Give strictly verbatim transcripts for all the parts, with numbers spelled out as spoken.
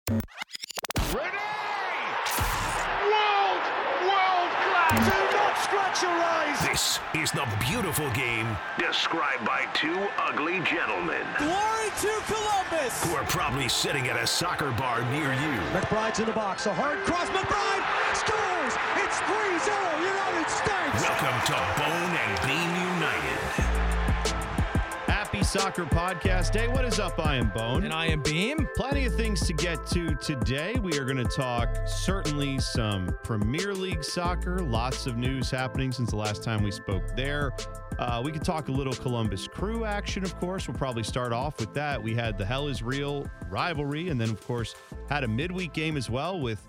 World, world class. Do not scratch your eyes. This is the beautiful game described by two ugly gentlemen. Glory to Columbus. Who are probably sitting at a soccer bar near you. McBride's in the box. A hard cross. McBride scores. It's three zero United States. Welcome to Bone and Beam United. Happy Soccer Podcast Day. What is up? I am Bone. And I am Beam. Plenty of things to get to today. We are going to talk certainly some Premier League soccer. Lots of news happening since the last time we spoke there. Uh, we could talk a little Columbus Crew action, of course. We'll probably start off with that. We had the Hell is Real rivalry, and then, of course, had a midweek game as well with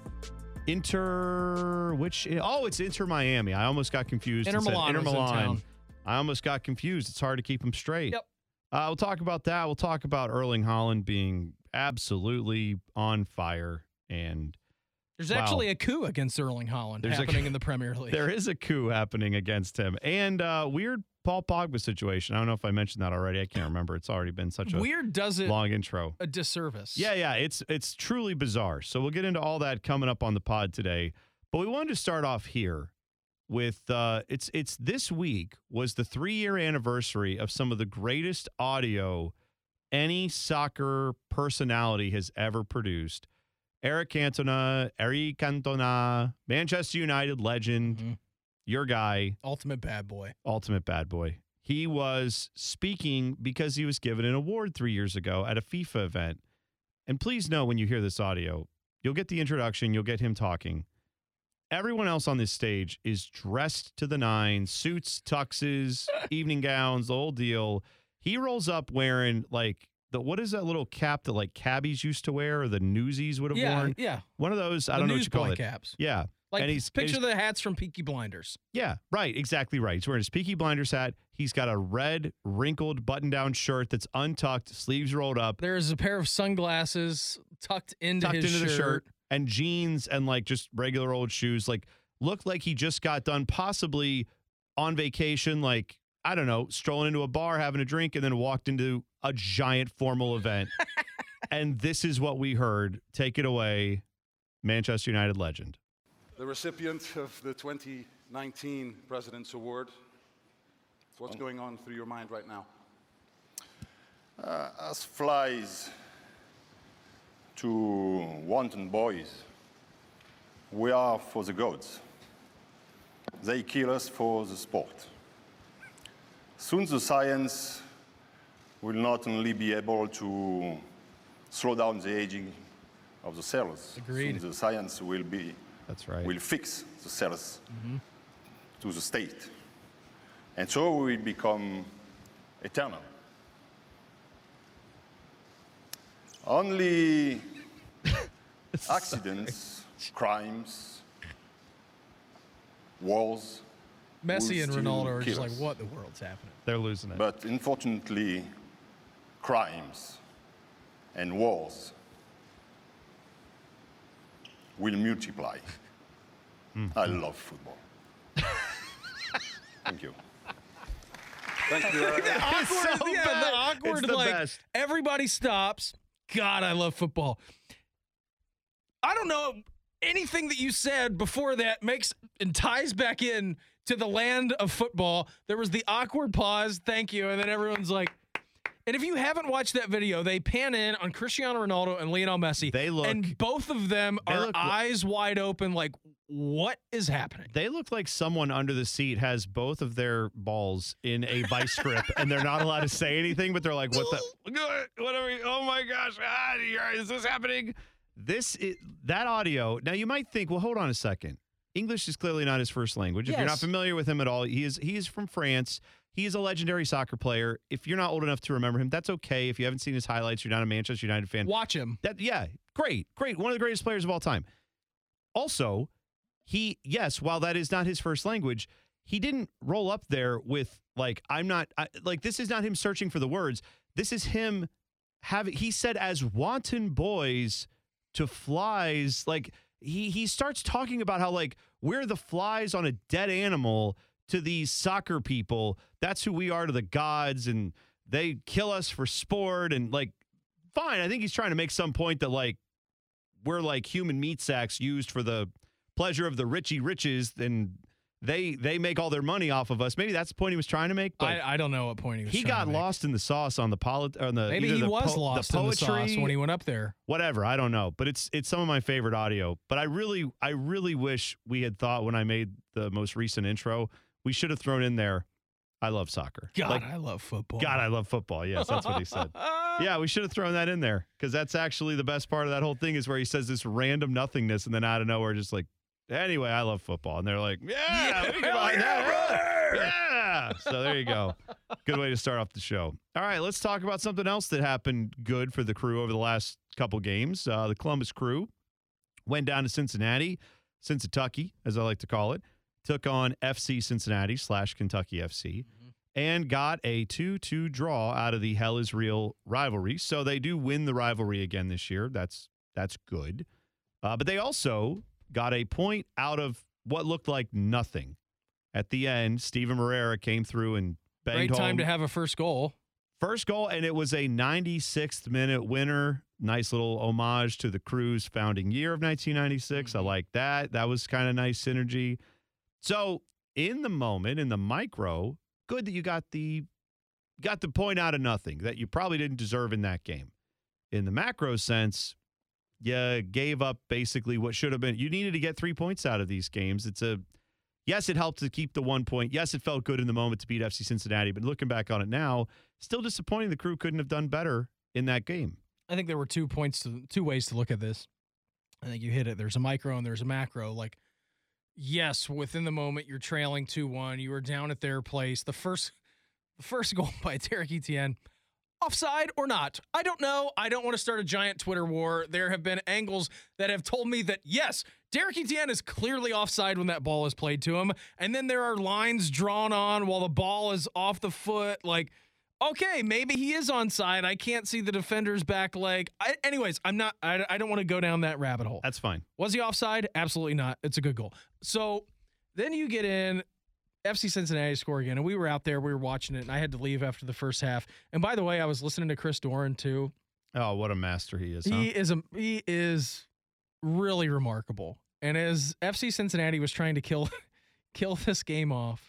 Inter, which, oh, it's Inter Miami. I almost got confused. Inter Milan. Inter was in Milan. town. I almost got confused. It's hard to keep them straight. Yep. Uh, we'll talk about that. We'll talk about Erling Haaland being absolutely on fire. And There's wow. actually a coup against Erling Haaland There's a- happening in the Premier League. there is a coup happening against him. And uh, weird Paul Pogba situation. I don't know if I mentioned that already. I can't remember. It's already been such a Weird does it long intro. a disservice. Yeah, yeah. It's it's truly bizarre. So we'll get into all that coming up on the pod today. But we wanted to start off here with uh, it's it's this week was the three-year anniversary of some of the greatest audio any soccer personality has ever produced. Eric Cantona, Eric Cantona, Manchester United legend, Mhm. your guy, Ultimate bad boy. ultimate bad boy. He was speaking because he was given an award three years ago at a FIFA event. And please know when you hear this audio, you'll get the introduction, you'll get him talking. Everyone else on this stage is dressed to the nines, suits, tuxes, evening gowns, the whole deal. He rolls up wearing like the what is that little cap that like cabbies used to wear or the newsies would have Yeah, worn? yeah. One of those, I The don't know what you call newsboy it. caps. Yeah. Like, and he's picture he's- the hats from Peaky Blinders. Yeah, right. Exactly right. He's wearing his Peaky Blinders hat. He's got a red, wrinkled button-down shirt that's untucked, sleeves rolled up, There's a pair of sunglasses tucked into tucked his into the shirt. shirt, and jeans and like just regular old shoes. Like, looked like he just got done possibly on vacation, like, I don't know, strolling into a bar, having a drink, and then walked into a giant formal event. And this is what we heard. Take it away, Manchester United legend. The recipient of the twenty nineteen President's Award. What's going on through your mind right now? Uh, as flies to wanton boys, we are for the gods. They kill us for the sport. Soon the science will not only be able to slow down the aging of the cells. Agreed. Soon the science will be That's right. will fix the cells to the state. And so we will become eternal. Only accidents, crimes, wars, Messi will and still Ronaldo are just kill like, us. what the world's happening? They're losing it. But unfortunately, crimes and wars will multiply. I love football. Thank you. Thank you. Eric. It's so yeah, bad. the awkward, It's the like, best. everybody stops. God, I love football. I don't know. Anything that you said before that makes and ties back in to the land of football. There was the awkward pause, thank you, and then everyone's like, and if you haven't watched that video, they pan in on Cristiano Ronaldo and Lionel Messi. They look- and both of them they are look- eyes wide open, like, what is happening? They look like someone under the seat has both of their balls in a vice grip, and they're not allowed to say anything, but they're like, what the, what are we, oh my gosh, ah, is this happening? This is, that audio, now you might think, well, hold on a second. English is clearly not his first language. If you're not Yes. familiar with him at all, he is he is from France. He is a legendary soccer player. If you're not old enough to remember him, that's okay. If you haven't seen his highlights, you're not a Manchester United fan. Watch him. That yeah, great, great. One of the greatest players of all time. Also, he yes, while that is not his first language, he didn't roll up there with like I'm not I, like this is not him searching for the words. This is him having. He said as wanton boys to flies. Like he he starts talking about how like we're the flies on a dead animal to these soccer people. That's who we are to the gods, and they kill us for sport. And like, fine. I think he's trying to make some point that like we're like human meat sacks used for the pleasure of the richy riches, then they they make all their money off of us. Maybe that's the point he was trying to make. But I, I don't know what point he was he trying got to make. lost in the sauce on the polit- on the Maybe either he the was po- lost the in the poetry, sauce when he went up there. Whatever, I don't know, but it's it's some of my favorite audio. But I really I really wish we had thought when I made the most recent intro, we should have thrown in there, I love soccer. God, Like, I love football. God, I love football. Yes, that's what he said. Yeah, we should have thrown that in there because that's actually the best part of that whole thing is where he says this random nothingness and then out of nowhere just like, anyway, I love football. And they're like, yeah, Yeah, we can hell buy yeah, that. brother! Yeah. So there you go. Good way to start off the show. All right, let's talk about something else that happened good for the Crew over the last couple games. Uh, the Columbus Crew went down to Cincinnati, Cincinnati, as I like to call it, took on F C Cincinnati slash Kentucky F C. And got a two two draw out of the Hell is Real rivalry. So they do win the rivalry again this year. That's that's good. Uh, but they also got a point out of what looked like nothing. At the end, Steven Moreira came through and banged Great time home. to have a first goal. First goal, and it was a ninety-sixth minute winner. Nice little homage to the Crew's founding year of nineteen ninety-six. Mm-hmm. I like that. That was kind of nice synergy. So in the moment, in the micro, good that you got the got the point out of nothing that you probably didn't deserve in that game. In the macro sense, you gave up basically what should have been. You needed to get three points out of these games. It's a yes, it helped to keep the one point. Yes, it felt good in the moment to beat F C Cincinnati, but looking back on it now, still disappointing. The Crew couldn't have done better in that game. I think there were two points to two ways to look at this. I think you hit it. There's a micro and there's a macro. Like, yes, within the moment you're trailing two one. You were down at their place. The first the first goal by Derek Etienne, offside or not? I don't know. I don't want to start a giant Twitter war. There have been angles that have told me that, yes, Derek Etienne is clearly offside when that ball is played to him. And then there are lines drawn on while the ball is off the foot. Like, okay, maybe he is onside. I can't see the defender's back leg. I, anyways, I'm not, I, I don't want to go down that rabbit hole. That's fine. Was he offside? Absolutely not. It's a good goal. So then you get in, F C Cincinnati score again, and we were out there, we were watching it, and I had to leave after the first half. And by the way, I was listening to Chris Doran too. Oh, what a master he is. Huh? He is a, he is really remarkable. And as F C Cincinnati was trying to kill kill this game off,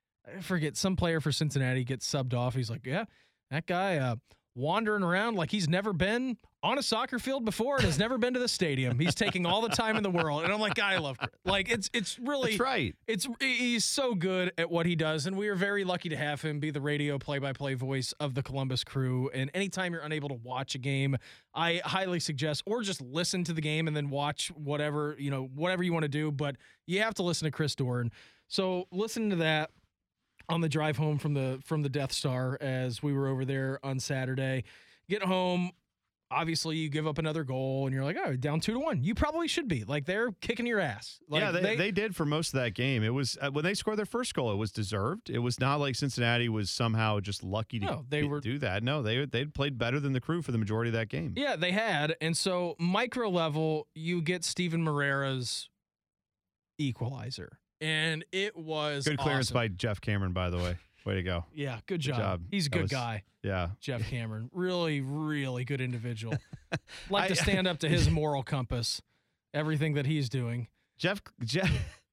I forget, some player for Cincinnati gets subbed off. He's like, yeah, that guy uh, wandering around like he's never been on a soccer field before and has never been to the stadium. He's taking all the time in the world. And I'm like, God, I love Chris. Like, it's it's really. That's right. It's He's so good at what he does. And we are very lucky to have him be the radio play-by-play voice of the Columbus Crew. And anytime you're unable to watch a game, I highly suggest, or just listen to the game and then watch whatever, you know, whatever you want to do. But you have to listen to Chris Doran. So listen to that on the drive home from the from the Death Star as we were over there on Saturday. Get home, obviously you give up another goal and you're like, oh, down two to one. You probably should be. Like, they're kicking your ass. Like, yeah, they, they they did for most of that game. It was uh, when they scored their first goal, it was deserved. It was not like Cincinnati was somehow just lucky to No, they be- were- do that. No, they they'd played better than the Crew for the majority of that game. Yeah, they had. And so micro level, you get Steven Moreira's equalizer. And it was Good clearance awesome. by Jeff Cameron, by the way. Way to go. Yeah, good Good job. job. He's a That good was- guy, Yeah. Jeff Cameron. Really, really good individual. Like I- to stand up to his moral compass, everything that he's doing. Jeff Jeff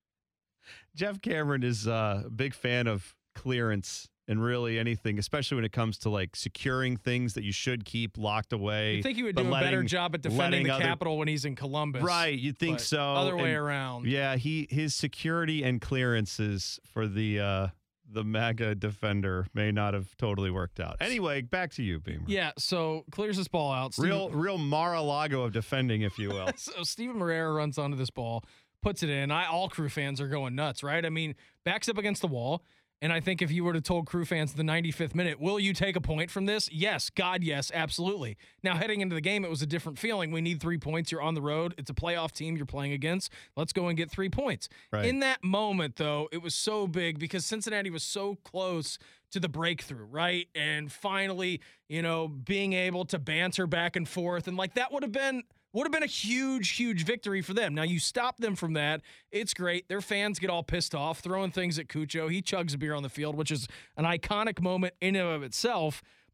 Jeff Cameron is uh, a big fan of clearance and really anything, especially when it comes to like securing things that you should keep locked away. You think he would but do a better letting- job at defending letting the other- Capitol when he's in Columbus. Right, you think but so. Other way And, around. Yeah, he his security and clearances for the uh, the MAGA defender may not have totally worked out. Anyway, back to you, Beamer. Yeah, so clears this ball out. Steven, Real real Mar-a-Lago of defending, if you will. So Steven Moreira runs onto this ball, puts it in. I all Crew fans are going nuts, right? I mean, backs up against the wall. And I think if you were to told Crew fans the ninety-fifth minute, will you take a point from this? Yes, God, yes, absolutely. Now, heading into the game, it was a different feeling. We need three points. You're on the road. It's a playoff team you're playing against. Let's go and get three points. Right. In that moment, though, it was so big because Cincinnati was so close to the breakthrough, right? And finally, you know, being able to banter back and forth. And like that would have been would have been a huge, huge victory for them. Now, you stop them from that. It's great. Their fans get all pissed off, throwing things at Cucho. He chugs a beer on the field, which is an iconic moment in and of itself.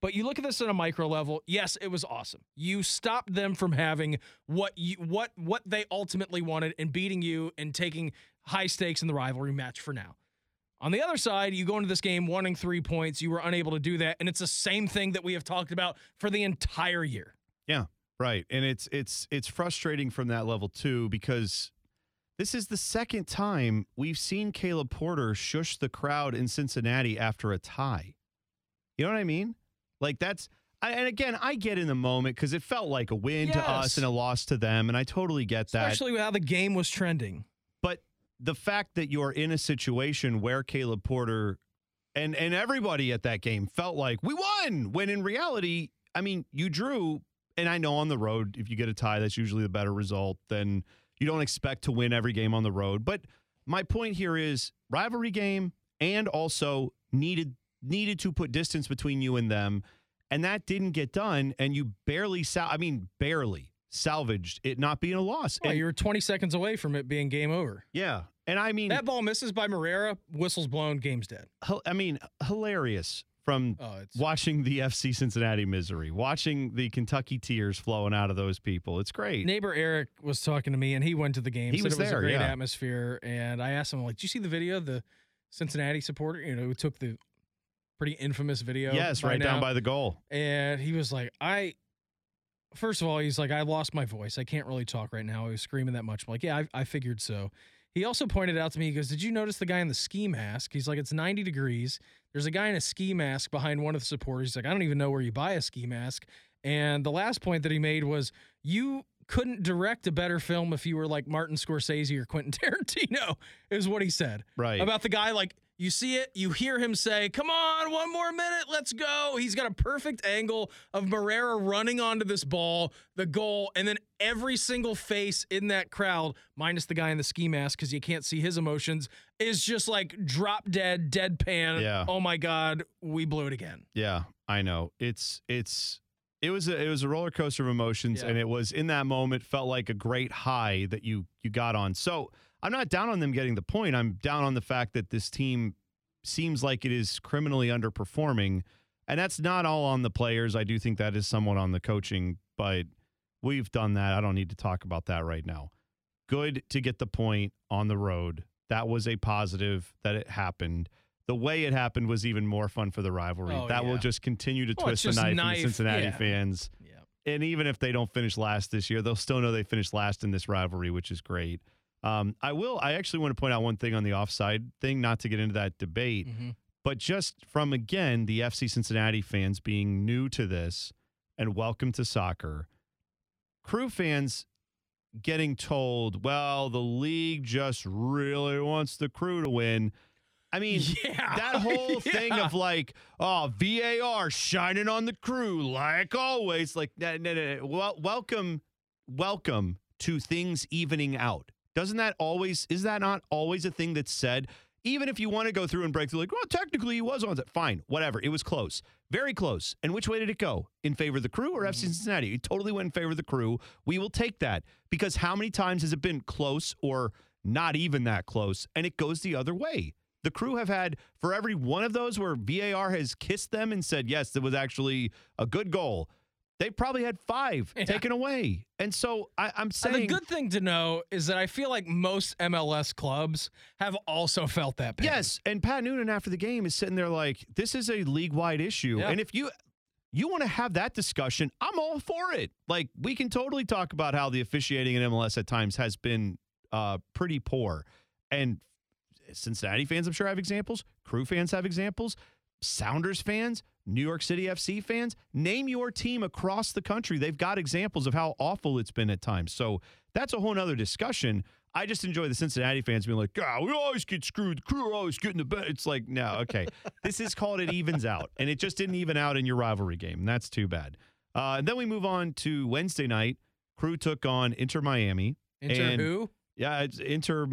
But you look at this on a micro level. Yes, it was awesome. You stopped them from having what you what what they ultimately wanted and beating you and taking high stakes in the rivalry match for now. On the other side, you go into this game wanting three points. You were unable to do that, and it's the same thing that we have talked about for the entire year. Yeah, right. And it's it's it's frustrating from that level too, because this is the second time we've seen Caleb Porter shush the crowd in Cincinnati after a tie. You know what I mean? Like that's I, and again, I get in the moment because it felt like a win Yes. to us and a loss to them, and I totally get that. Especially with how the game was trending. But the fact that you're in a situation where Caleb Porter and and everybody at that game felt like we won, when in reality, I mean, you drew, and I know on the road, if you get a tie, that's usually the better result. Then you don't expect to win every game on the road. But my point here is rivalry game, and also needed needed to put distance between you and them, and that didn't get done, and you barely, sal- I mean, barely salvaged it not being a loss. Well, and, you were twenty seconds away from it being game over. yeah. And I mean, That ball misses by Moreira, whistle's blown, game's dead. H- I mean, hilarious from Oh, it's watching the F C Cincinnati misery, watching the Kentucky tears flowing out of those people. It's great. Neighbor Eric was talking to me, and he went to the game. He said was it was there, a great yeah. atmosphere. And I asked him, like, "Did you see the video of the Cincinnati supporter? You know, who took the pretty infamous video? Yes, by right now?" down by the goal. And he was like, "I." First of all, he's like, "I lost my voice. I can't really talk right now. I was screaming that much." I'm like, "Yeah, I, I figured so." He also pointed out to me, he goes, "Did you notice the guy in the ski mask?" He's like, "It's ninety degrees. There's a guy in a ski mask behind one of the supporters." He's like, "I don't even know where you buy a ski mask." And the last point that he made was, you couldn't direct a better film if you were like Martin Scorsese or Quentin Tarantino, is what he said. Right. About the guy, like, you see it, you hear him say, "Come on, one more minute, let's go." He's got a perfect angle of Moreira running onto this ball, the goal, and then every single face in that crowd, minus the guy in the ski mask because you can't see his emotions, is just like drop dead, deadpan. Yeah. Oh my God, we blew it again. Yeah, I know. It's it's it was a, it was a roller coaster of emotions, Yeah. and it was in that moment felt like a great high that you you got on. So I'm not down on them getting the point. I'm down on the fact that this team seems like it is criminally underperforming, and that's not all on the players. I do think that is somewhat on the coaching, but we've done that. I don't need to talk about that right now. Good to get the point on the road. That was a positive that it happened. The way it happened was even more fun for the rivalry. Oh, that yeah. will just continue to Well, it's twist the just knife, knife, in the Cincinnati yeah. fans. Yeah. And even if they don't finish last this year, they'll still know they finished last in this rivalry, which is great. Um, I will. I actually want to point out one thing on the offside thing, not to get into that debate, Mm-hmm. but just from, again, the F C Cincinnati fans being new to this and welcome to soccer, Crew fans getting told, well, the league just really wants the Crew to win. I mean, Yeah. that whole thing Yeah. of like, oh, V A R shining on the Crew like always. Like, no, no, no, no. Well, welcome, welcome to things evening out. Doesn't that always, is that not always a thing that's said? Even if you want to go through and break through, like, well, technically he was on it. Fine, whatever. It was close. Very close. And which way did it go? In favor of the Crew or F C Cincinnati? It totally went in favor of the Crew. We will take that. Because how many times has it been close or not even that close? And it goes the other way. The Crew have had, for every one of those where V A R has kissed them and said, yes, it was actually a good goal, they probably had five Yeah. taken away. And so I, I'm And saying. the good thing to know is that I feel like most M L S clubs have also felt that pain. Yes, and Pat Noonan after the game is sitting there like, this is a league-wide issue. Yeah. And if you you want to have that discussion, I'm all for it. Like, we can totally talk about how the officiating in M L S at times has been uh, pretty poor. And Cincinnati fans, I'm sure, have examples. Crew fans have examples. Sounders fans, New York City F C fans, name your team across the country. They've got examples of how awful it's been at times. So that's a whole nother discussion. I just enjoy the Cincinnati fans being like, God, we always get screwed. The Crew always get in the bed. It's like, no, okay. This is called it evens out. And it just didn't even out in your rivalry game. And that's too bad. Uh, and then we move on to Wednesday night. Crew took on Inter Miami. Inter and- who? Yeah, it's Inter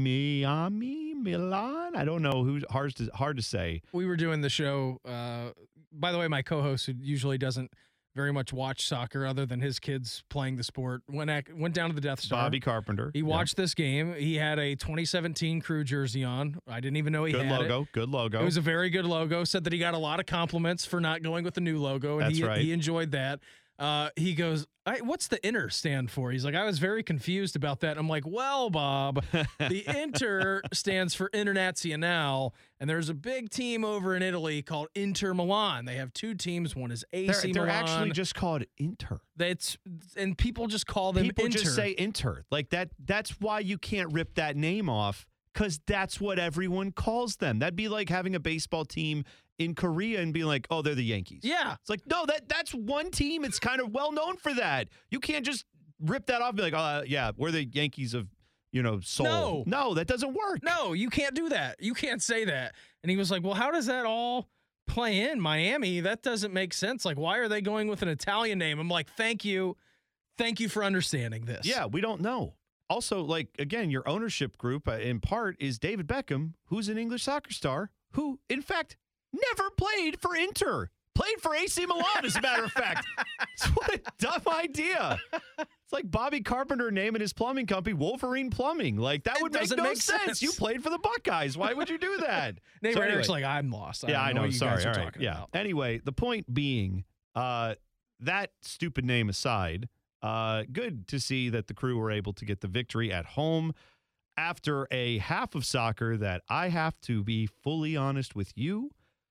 Miami, Milan. I don't know who's hard to hard to say. We were doing the show. Uh, by the way, my co-host, who usually doesn't very much watch soccer other than his kids playing the sport. Went ac- went down to the Death Star. Bobby Carpenter. He watched yeah. this game. He had a twenty seventeen Crew jersey on. I didn't even know he good had logo, it. Good logo. It was a very good logo. Said that he got a lot of compliments for not going with the new logo, and That's he, right. he enjoyed that. Uh, he goes, I, what's the Inter stand for? He's like, I was very confused about that. I'm like, well, Bob, the Inter stands for Internazionale, and there's a big team over in Italy called Inter Milan. They have two teams. One is A C they're, they're Milan. actually just called Inter. That's and people just call them People Inter. just say Inter. Like that. That's why you can't rip that name off, because that's what everyone calls them. That'd be like having a baseball team in Korea and being like, oh, they're the Yankees. Yeah. It's like, no, that that's one team. It's kind of well known for that. You can't just rip that off and be like, oh, yeah, we're the Yankees of, you know, Seoul. No. No, that doesn't work. No, you can't do that. You can't say that. And he was like, well, how does that all play in Miami? That doesn't make sense. Like, why are they going with an Italian name? I'm like, thank you. Thank you for understanding this. Yeah, we don't know. Also, like, again, your ownership group uh, in part is David Beckham, who's an English soccer star, who, in fact, never played for Inter. Played for A C Milan, as a matter of fact. What a dumb idea. It's like Bobby Carpenter naming his plumbing company Wolverine Plumbing. Like, that It would make doesn't no make sense. sense. You played for the Buckeyes. Why would you do that? Nate So Eric's anyway. like, I'm lost. I Yeah, don't I know know. what you Sorry. guys are All right. talking Yeah. about. Anyway, the point being, uh, that stupid name aside, uh, good to see that the Crew were able to get the victory at home after a half of soccer that, I have to be fully honest with you,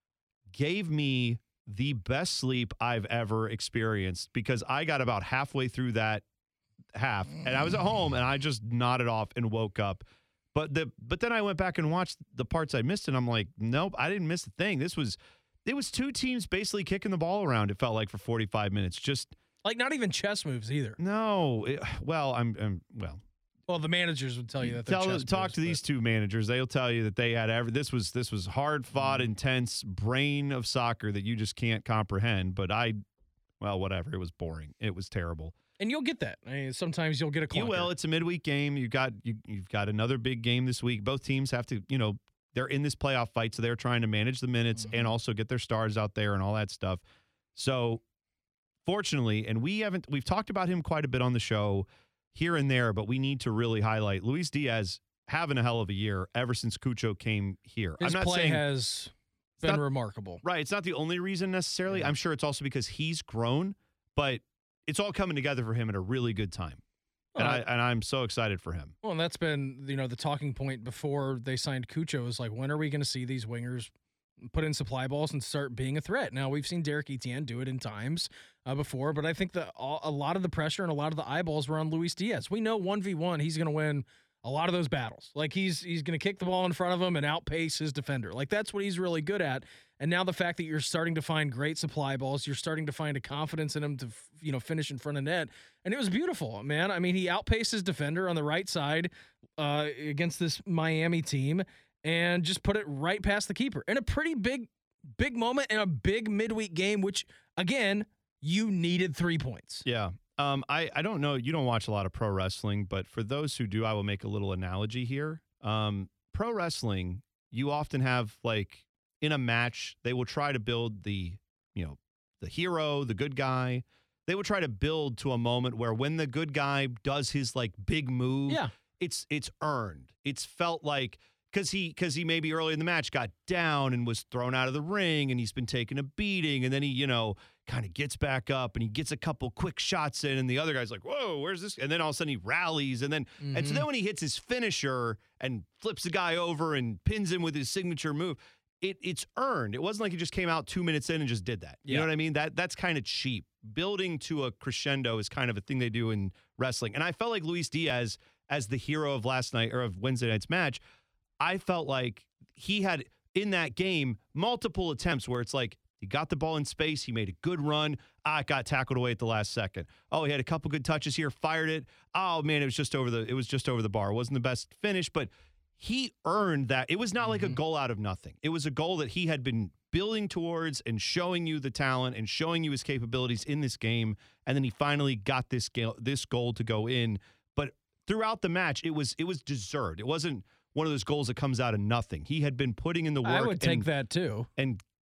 gave me the best sleep I've ever experienced, because I got about halfway through that half and I was at home and I just nodded off and woke up. But the but then I went back and watched the parts I missed and I'm like, nope, I didn't miss a thing. This was it was two teams basically kicking the ball around, it felt like, for forty-five minutes. Just Like, not even chess moves either. no. It, well, I'm, I'm well. Well, the managers would tell you that they're Tell, chess talk moves, to these but- two managers. They'll tell you that they had every. This was this was hard fought, Mm-hmm. intense brain of soccer that you just can't comprehend. But I, well, whatever. It was boring. It was terrible. And you'll get that. I mean, sometimes you'll get a clunker. You will. It's a midweek game. You got you. You've got another big game this week. Both teams have to. You know, they're in this playoff fight, so they're trying to manage the minutes Mm-hmm. and also get their stars out there and all that stuff. So, fortunately, and we haven't. We've talked about him quite a bit on the show, here and there, but we need to really highlight Luis Diaz having a hell of a year ever since Cucho came here. His I'm not play saying has been not- remarkable. right. It's not the only reason necessarily. Yeah. I'm sure it's also because he's grown, but it's all coming together for him at a really good time. And Well, I and I'm so excited for him. Well, and that's been, you know, the talking point before they signed Cucho is like, when are we going to see these wingers put in supply balls and start being a threat? Now, we've seen Derek Etienne do it in times uh, before, but I think that a lot of the pressure and a lot of the eyeballs were on Luis Diaz. We know one v one, he's going to win a lot of those battles. Like, he's he's going to kick the ball in front of him and outpace his defender. Like, that's what he's really good at. And now the fact that you're starting to find great supply balls, you're starting to find a confidence in him to, you know, finish in front of net. And it was beautiful, man. I mean, he outpaced his defender on the right side uh, against this Miami team and just put it right past the keeper in a pretty big, big moment in a big midweek game, which, again, you needed three points. Yeah. Um, I, I don't know. You don't watch a lot of pro wrestling, but for those who do, I will make a little analogy here. Um, pro wrestling, you often have, like, in a match, they will try to build the, you know, the hero, the good guy. They will try to build to a moment where when the good guy does his, like, big move, Yeah. it's it's earned. It's felt like because he because he maybe early in the match got down and was thrown out of the ring and he's been taking a beating and then he, you know, kind of gets back up and he gets a couple quick shots in and the other guy's like, whoa, where's this? And then all of a sudden he rallies and then Mm-hmm. and so then when he hits his finisher and flips the guy over and pins him with his signature move, it it's earned. It wasn't like he just came out two minutes in and just did that. You Yeah. know what I mean? That that's kind of cheap. Building to a crescendo is kind of a thing they do in wrestling. And I felt like Luis Diaz, as the hero of last night or of Wednesday night's match, I felt like he had in that game multiple attempts where it's like he got the ball in space, he made a good run, ah, it got tackled away at the last second. Oh, he had a couple good touches here, fired it. Oh man, it was just over the it was just over the bar. It wasn't the best finish, but he earned that. It was not like a goal out of nothing. It was a goal that he had been building towards and showing you the talent and showing you his capabilities in this game, and then he finally got this goal, this goal to go in. But throughout the match, it was it was deserved. It wasn't one of those goals that comes out of nothing. He had been putting in the work. I would take and, that too. and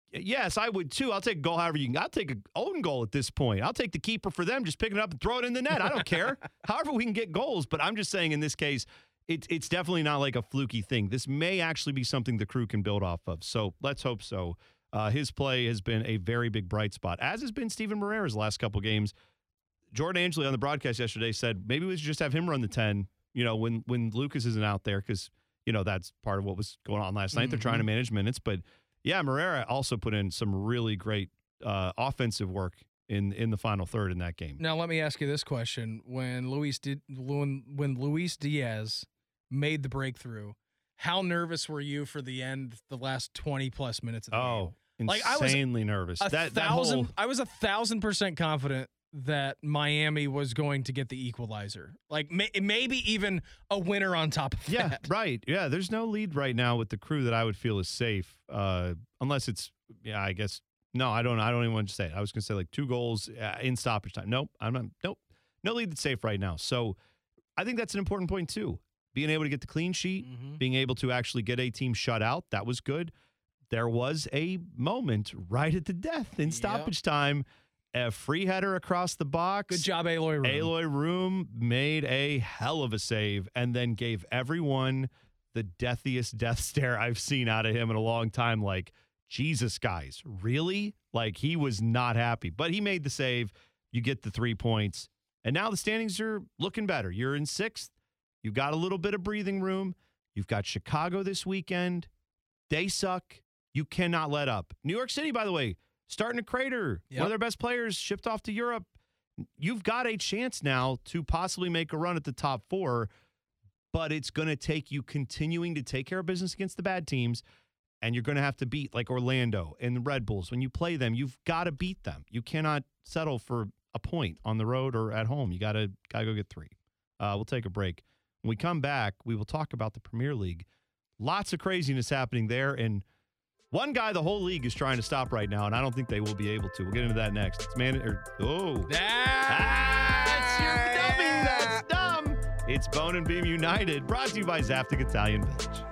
Yes, I would too. I'll take a goal however you can. I'll take an own goal at this point. I'll take the keeper for them, just pick it up and throw it in the net. I don't care. However we can get goals. But I'm just saying in this case, it, it's definitely not like a fluky thing. This may actually be something the Crew can build off of. So let's hope so. Uh, his play has been a very big bright spot, as has been Steven Moreira's last couple games. Jordan Angeli on the broadcast yesterday said maybe we should just have him run the ten, you know, when, when Lucas isn't out there because, you know, that's part of what was going on last night. Mm-hmm. They're trying to manage minutes, but yeah, Moreira also put in some really great uh, offensive work in in the final third in that game. Now, let me ask you this question: When Luis did when, when Luis Diaz made the breakthrough, how nervous were you for the end, the last twenty plus minutes of the oh, game? Like insanely I was nervous. A that, thousand, that whole... I was a thousand percent confident that Miami was going to get the equalizer. Like may, maybe even a winner on top of yeah, that. Yeah, right. Yeah, there's no lead right now with the Crew that I would feel is safe, uh, unless it's, yeah, I guess, no, I don't I don't even want to say it. I was going to say like two goals uh, in stoppage time. Nope, I'm not, nope, no lead that's safe right now. So I think that's an important point too. Being able to get the clean sheet, mm-hmm. being able to actually get a team shut out, that was good. There was a moment right at the death in stoppage yep. time. A free header across the box. Good job, Aloy Room. Aloy Room made a hell of a save and then gave everyone the deathiest death stare I've seen out of him in a long time. Like, Jesus, guys, really? Like, he was not happy. But he made the save. You get the three points. And now the standings are looking better. You're in sixth. You've got a little bit of breathing room. You've got Chicago this weekend. They suck. You cannot let up. New York City, by the way, starting to crater. Yep. One of their best players shipped off to Europe. You've got a chance now to possibly make a run at the top four, but it's going to take you continuing to take care of business against the bad teams, and you're going to have to beat like Orlando and the Red Bulls. When you play them, you've got to beat them. You cannot settle for a point on the road or at home. You got to got to go get three. Uh, we'll take a break. When we come back, we will talk about the Premier League. Lots of craziness happening there, and one guy the whole league is trying to stop right now, and I don't think they will be able to. We'll get into that next. It's man, or, oh. That's your dummy. That's dumb. It's Bone and Beam United, brought to you by Zaftig Italian Village.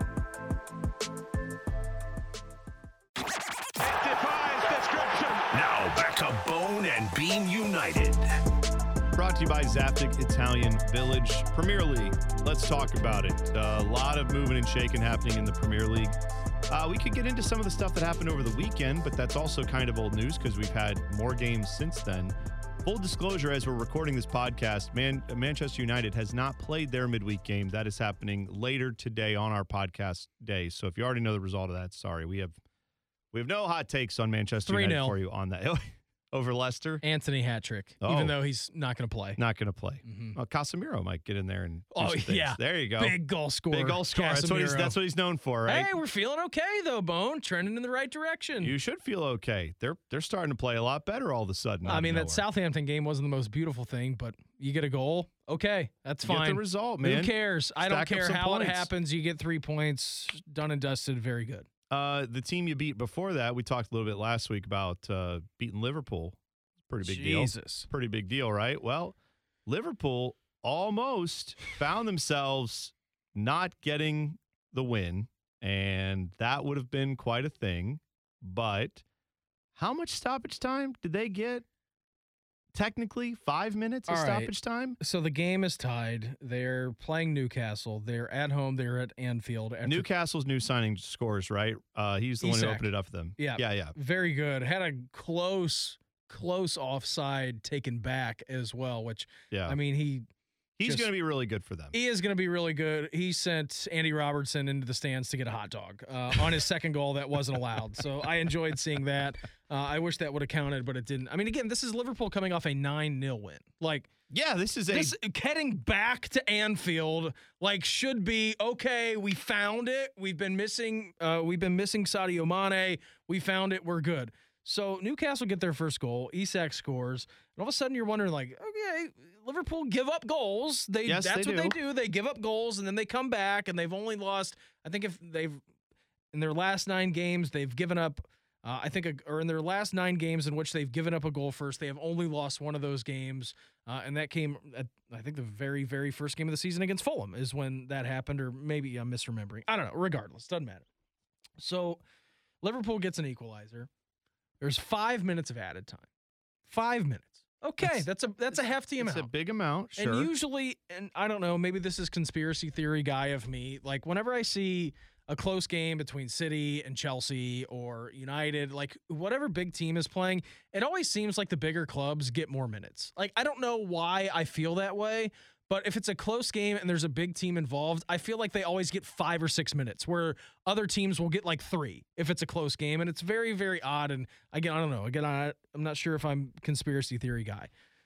It defies description. Now back to Bone and Beam United. Brought to you by Zaftig Italian Village. Premier League. Let's talk about it. Uh, a lot of moving and shaking happening in the Premier League. Uh, we could get into some of the stuff that happened over the weekend, but that's also kind of old news because we've had more games since then. Full disclosure, as we're recording this podcast, Man- Manchester United has not played their midweek game. That is happening later today on our podcast day. So if you already know the result of that, sorry. We have we have no hot takes on Manchester United for you on that. Over Leicester. Anthony hat trick, oh. even though he's not going to play. Not going to play. Mm-hmm. Well, Casemiro might get in there and do oh some things. yeah, there you go. Big goal scorer. Big goal scorer. That's what, he's, that's what he's known for, right? Hey, we're feeling okay though, Bone. Trending in the right direction. You should feel okay. They're they're starting to play a lot better all of a sudden. I mean, that Southampton game wasn't the most beautiful thing, but you get a goal. Okay, that's you fine. Get the result, man. Who cares? Stack I don't care how points. it happens. You get three points. Done and dusted. Very good. Uh, the team you beat before that, we talked a little bit last week about uh, beating Liverpool. Pretty big deal. Jesus. Pretty big deal, right? Well, Liverpool almost found themselves not getting the win, and that would have been quite a thing. But how much stoppage time did they get? Technically, five minutes of All stoppage right. time? So the game is tied. They're playing Newcastle. They're at home. They're at Anfield. After Newcastle's new signing scores, right? Uh, he's the Isak. one who opened it up for them. Yeah. Yeah, yeah. Very good. Had a close... close offside taken back as well, which, yeah. I mean, he... He's just, going to be really good for them. He is going to be really good. He sent Andy Robertson into the stands to get a hot dog uh, on his second goal that wasn't allowed. So I enjoyed seeing that. Uh, I wish that would have counted, but it didn't. I mean, again, this is Liverpool coming off a nine nil win. Like, yeah, this is a... This, heading back to Anfield, like, should be, okay, we found it. We've been missing, uh, we've been missing Sadio Mane. We found it. We're good. So Newcastle get their first goal. Isak scores. And all of a sudden you're wondering, like, okay, Liverpool give up goals. They yes, That's they what do. they do. They give up goals, and then they come back, and they've only lost, I think if they've, in their last nine games, they've given up, uh, I think, a, or in their last nine games in which they've given up a goal first, they have only lost one of those games. Uh, and that came at, I think, the very, very first game of the season against Fulham is when that happened, or maybe I'm misremembering. I don't know. Regardless, doesn't matter. So Liverpool gets an equalizer. There's five minutes of added time. Five minutes. Okay, that's, that's a that's a hefty amount. It's a big amount, sure. And usually, and I don't know, maybe this is conspiracy theory guy of me. Like whenever I see a close game between City and Chelsea or United, like whatever big team is playing, it always seems like the bigger clubs get more minutes. Like I don't know why I feel that way, but if it's a close game and there's a big team involved, I feel like they always get five or six minutes where other teams will get like three if it's a close game. And it's very, very odd. And again, I don't know. Again, I, I'm not sure if I'm a conspiracy theory guy.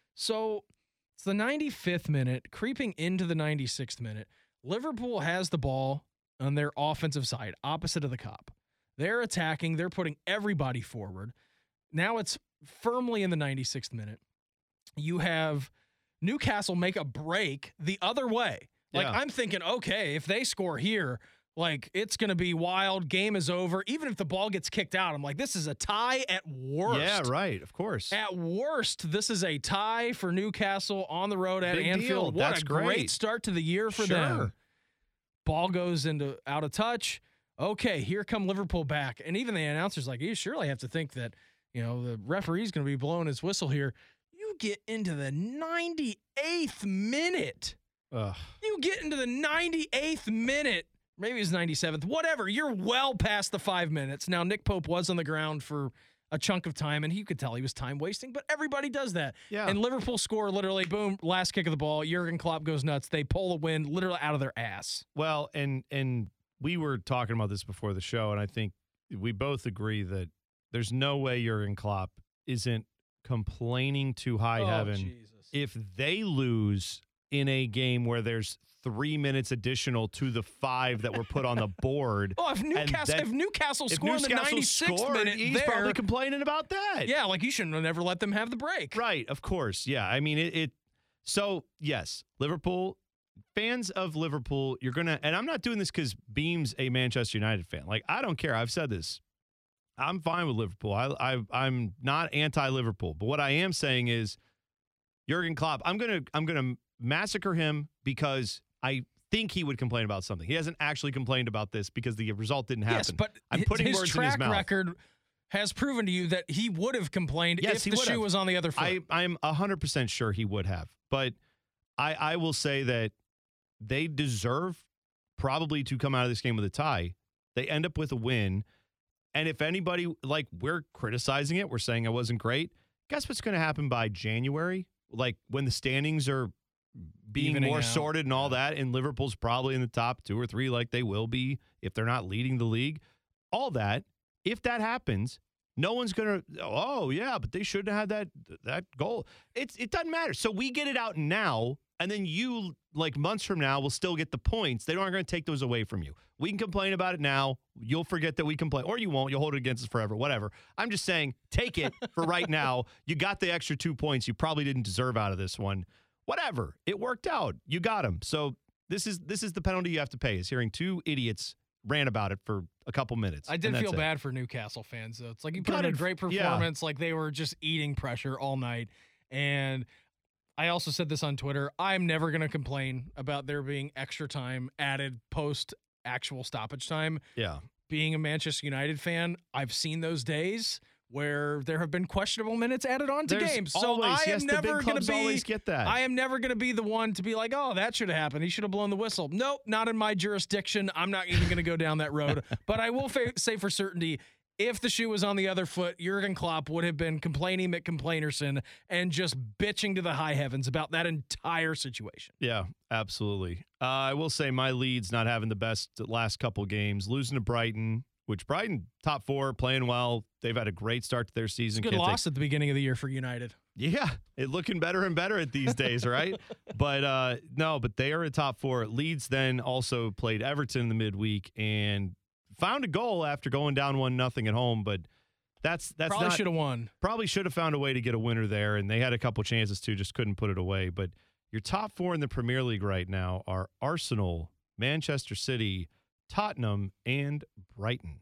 So it's the ninety-fifth minute, creeping into the ninety-sixth minute. Liverpool has the ball on their offensive side, opposite of the Kop. They're attacking. They're putting everybody forward. Now it's firmly in the ninety-sixth minute. You have Newcastle make a break the other way. Like, yeah. I'm thinking, okay, if they score here, like, it's going to be wild. Game is over. Even if the ball gets kicked out, I'm like, this is a tie at worst. Yeah, right. Of course. At worst, this is a tie for Newcastle on the road at Big Anfield. Deal. What That's a great. great start to the year for sure. them. Ball goes into out of touch. Okay, here come Liverpool back. And even the announcer's like, you surely have to think that, you know, the referee's going to be blowing his whistle here. You get into the ninety-eighth minute. Ugh. You get into the ninety-eighth minute. Maybe it's ninety-seventh. Whatever. You're well past the five minutes. Now, Nick Pope was on the ground for a chunk of time, and you could tell he was time wasting, but everybody does that. Yeah. And Liverpool score literally, boom, last kick of the ball. Jurgen Klopp goes nuts. They pull the win literally out of their ass. Well, and and we were talking about this before the show, and I think we both agree that there's no way Jurgen Klopp isn't complaining to high oh, heaven Jesus. if they lose in a game where there's three minutes additional to the five that were put on the board. Oh, if Newcastle, then, if Newcastle if scored in the Newcastle ninety-sixth scored, minute, he's there, probably complaining about that. Yeah, like you shouldn't have never let them have the break. Right, of course. Yeah, I mean, it, it so, yes, Liverpool, fans of Liverpool, you're going to, and I'm not doing this because Beam's a Manchester United fan. Like, I don't care. I've said this. I'm fine with Liverpool. I, I, I'm not anti-Liverpool. But what I am saying is Jurgen Klopp, I'm going to I'm gonna massacre him because I think he would complain about something. He hasn't actually complained about this because the result didn't happen. Yes, but I'm putting his words track in his mouth. record has proven to you that he would have complained Yes, if he the would shoe have. was on the other foot. I, I'm one hundred percent sure he would have. But I, I will say that they deserve probably to come out of this game with a tie. They end up with a win. And if anybody, like, we're criticizing it, we're saying it wasn't great. Guess what's going to happen by January? Like, when the standings are being Evening more out. sorted and all that, and Liverpool's probably in the top two or three like they will be if they're not leading the league. All that, if that happens, no one's going to, oh, yeah, but they shouldn't have had that that goal. It's It doesn't matter. So we get it out now, and then you, like months from now, will still get the points. They aren't going to take those away from you. We can complain about it now. You'll forget that we complain, or you won't. You'll hold it against us forever, whatever. I'm just saying, take it for right now. You got the extra two points you probably didn't deserve out of this one. Whatever. It worked out. You got them. So this is this is the penalty you have to pay, is hearing two idiots rant about it for a couple minutes. I did and feel that's it. bad for Newcastle fans, though. It's like you put Got in a it. great Yeah. performance, like they were just eating pressure all night. And I also said this on Twitter. I'm never going to complain about there being extra time added post actual stoppage time. Yeah. Being a Manchester United fan, I've seen those days where there have been questionable minutes added on to There's games. So always, I am yes, the never big going to clubs be always get that. I am never going to be the one to be like, "Oh, that should have happened. He should have blown the whistle." Nope, not in my jurisdiction. I'm not even going to go down that road. But I will fa- say for certainty, if the shoe was on the other foot, Jurgen Klopp would have been complaining McComplainerson and just bitching to the high heavens about that entire situation. Yeah, absolutely. Uh, I will say my Leeds not having the best last couple games, losing to Brighton, which Brighton top four, playing well. They've had a great start to their season. It's a good Can't loss take- at the beginning of the year for United. Yeah, it looking better and better at these days, right? But uh, no, but they are a top four. Leeds then also played Everton in the midweek and found a goal after going down one nothing at home. But that's that's Probably not, should have won. Probably should have found a way to get a winner there, and they had a couple chances too, just couldn't put it away. But your top four in the Premier League right now are Arsenal, Manchester City, Tottenham, and Brighton.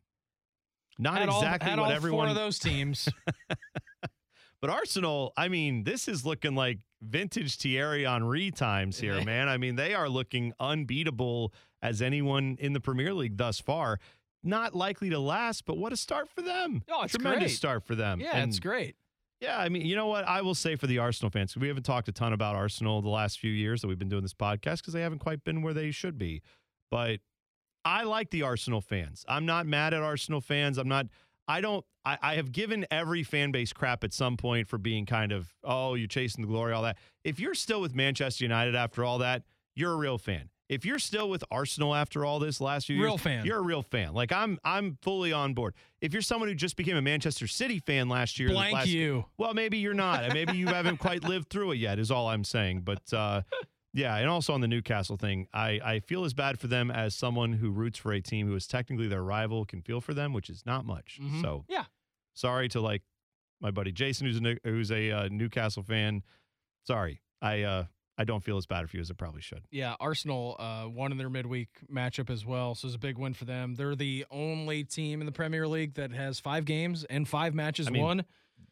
Not Had exactly all, had what all everyone. four of those teams. But Arsenal, I mean, this is looking like vintage Thierry Henry times here, man. I mean, they are looking unbeatable as anyone in the Premier League thus far. not likely to last, but what a start for them. Oh, it's Tremendous great. start for them. Yeah, And, it's great. Yeah, I mean, you know what? I will say for the Arsenal fans, we haven't talked a ton about Arsenal the last few years that we've been doing this podcast because they haven't quite been where they should be. But I like the Arsenal fans. I'm not mad at Arsenal fans. I'm not, I don't, I, I have given every fan base crap at some point for being kind of, oh, you're chasing the glory, all that. If you're still with Manchester United after all that, you're a real fan. If you're still with Arsenal after all this last few years, Real fan. You're a real fan. Like I'm, I'm fully on board. If you're someone who just became a Manchester City fan last year, Blank last, you. Well, maybe you're not. Maybe you haven't quite lived through it yet. Is all I'm saying. But uh, yeah, and also on the Newcastle thing, I, I feel as bad for them as someone who roots for a team who is technically their rival can feel for them, which is not much. Mhm. So Yeah. sorry to like my buddy Jason, who's a New- who's a uh, Newcastle fan. Sorry, I uh, I don't feel as bad for you as I probably should. Yeah, Arsenal uh, won in their midweek matchup as well, so it's a big win for them. They're the only team in the Premier League that has five games and five matches I mean, won.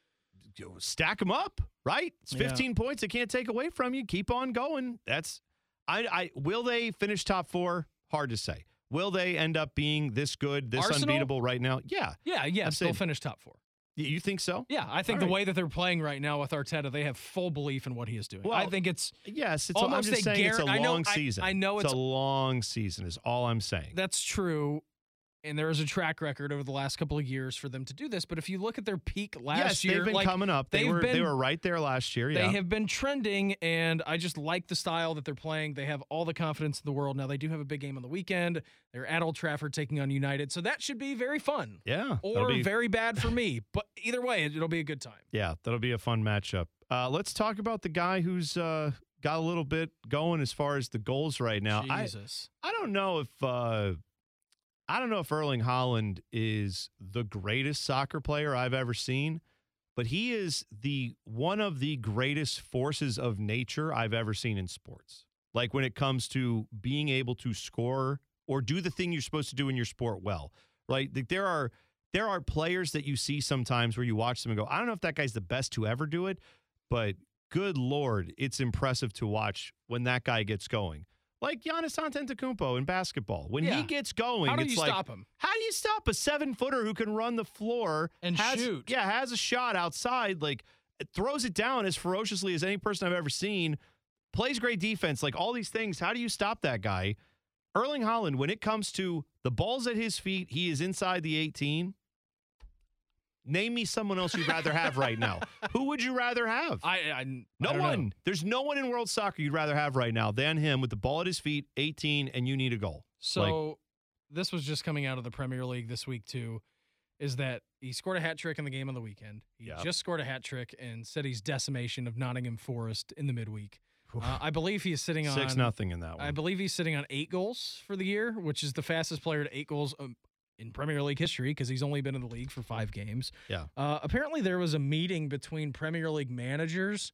Stack them up, right? It's Yeah. fifteen points. They can't take away from you. Keep on going. That's I. I will they finish top four? Hard to say. Will they end up being this good, this Arsenal? unbeatable right now? Yeah. Yeah, yes, saying- they'll finish top four. Y- You think so? Yeah, I think All the right. way that they're playing right now with Arteta, they have full belief in what he is doing. Well, I think it's Yes. It's. A, I'm Almost just a saying it's a guar- I know- long I- season. I know it's, it's- a long season. Is all I'm saying. that's true. And there is a track record over the last couple of years for them to do this. But if you look at their peak last yes, year, they've been like, coming up. They they've were. been, they were right there last year. They Yeah. have been trending, and I just like the style that they're playing. They have all the confidence in the world. Now, they do have a big game on the weekend. They're at Old Trafford taking on United, so that should be very fun. yeah. that'll Or be- very bad for me. But either way, it- it'll be a good time. Yeah, that'll be a fun matchup. Uh, let's talk about the guy who's uh, got a little bit going as far as the goals right now. I, Jesus. I don't know if uh, I don't know if Erling Haaland is the greatest soccer player I've ever seen, but he is the one of the greatest forces of nature I've ever seen in sports. Like when it comes to being able to score or do the thing you're supposed to do in your sport well, right? Like there are there are players that you see sometimes where you watch them and go, I don't know if that guy's the best to ever do it, but good Lord, it's impressive to watch when that guy gets going. Like Giannis Antetokounmpo in basketball. When Yeah. he gets going, How do it's you like, stop him? how do you stop a seven-footer who can run the floor And has, shoot? Yeah, has a shot outside, like it throws it down as ferociously as any person I've ever seen, plays great defense, like all these things. How do you stop that guy? Erling Haaland, when it comes to the balls at his feet, he is inside the eighteen. Name me someone else you'd rather have right now. Who would you rather have? I, I No I don't one. know. There's no one in world soccer you'd rather have right now than him with the ball at his feet, eighteen, and you need a goal. So this was just coming out of the Premier League this week too, is that he scored a hat trick in the game on the weekend. He Yep. just scored a hat trick in City's decimation of Nottingham Forest in the midweek. Uh, I believe he is sitting on Six nothing in that one. I believe he's sitting on eight goals for the year, which is the fastest player to eight goals um, in Premier League history because he's only been in the league for five games. Yeah. Uh, apparently, there was a meeting between Premier League managers